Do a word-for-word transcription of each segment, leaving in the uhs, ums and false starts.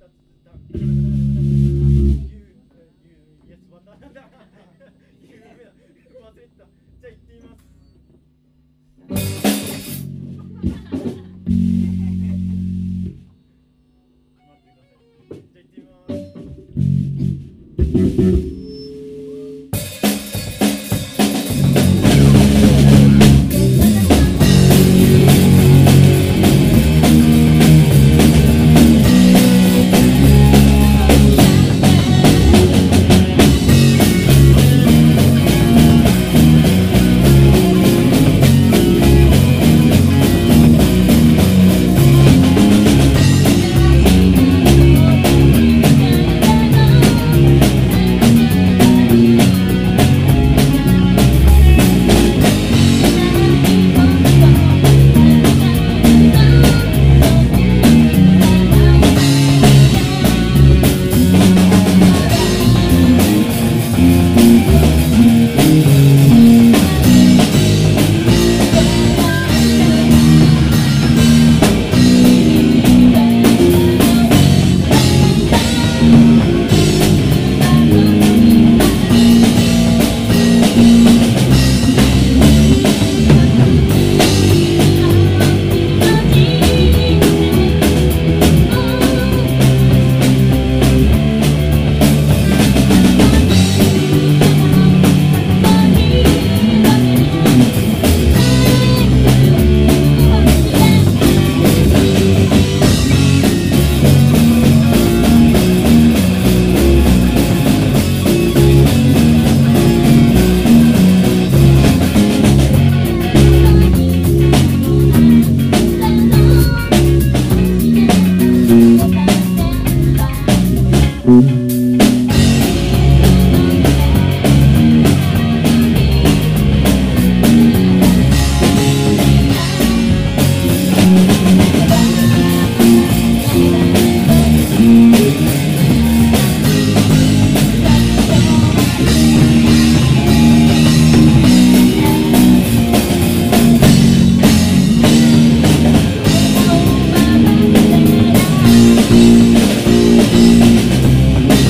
「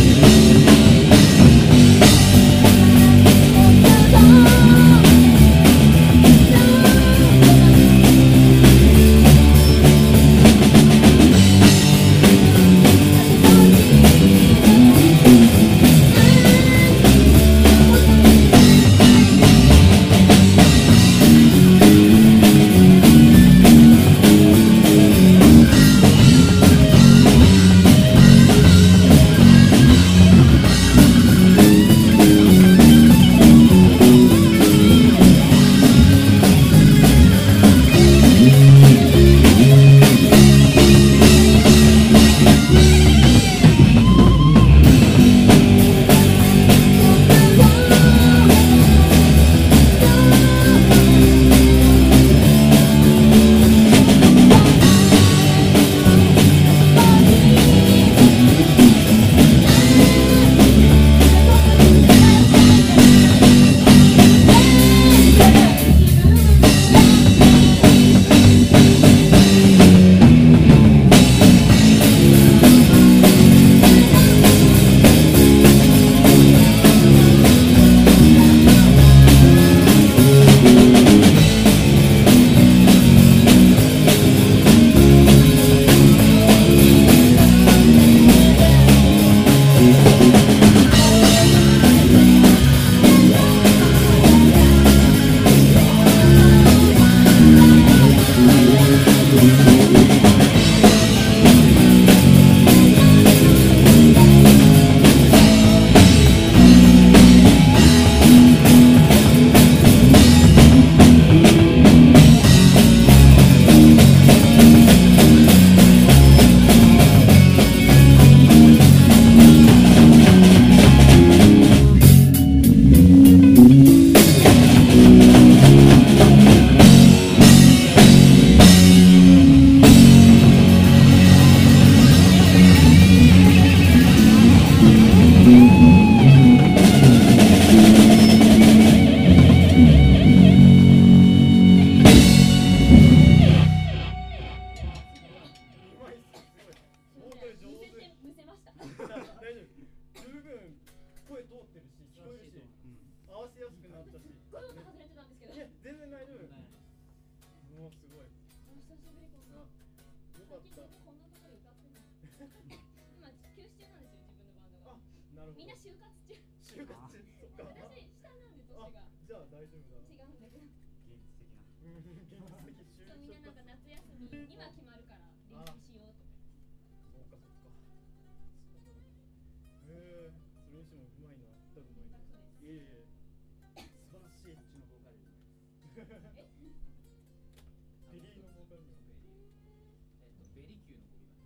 なるほど。 みんな就活中。 就活中。そっか。 私下なんで年が。 じゃあ大丈夫だ。 違うんだけど。 現実的な。 現実的就そうみんななんか夏休みには決まるから練習しようとか。 そうかそうか。そうだ。へえ、それにしてもうまいな。多分うまいな。いえいえ。素晴らしい。 こっちのボーカルうまいです。 え？ベリーのボーカルのベリー。えっとベリ級の語尾が。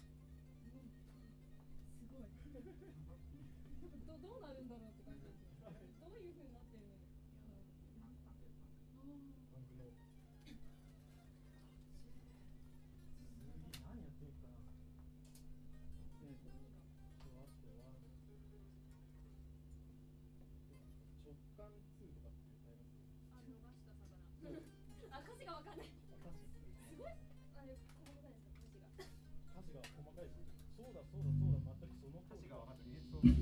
すごい。どどうなるんだろうって感じですよ。どういう風になってるの？ パンパンですパン。 パンクの。次何やってみるかな。ね、詳しくは直感ツーとかって歌います？ あ、逃した魚。あ、歌詞がわかんない。 歌詞すごい。あれ細かいですか歌詞が。 歌詞が細かいです。そうだそうだそうだ、全くその歌詞が分かって演奏ができ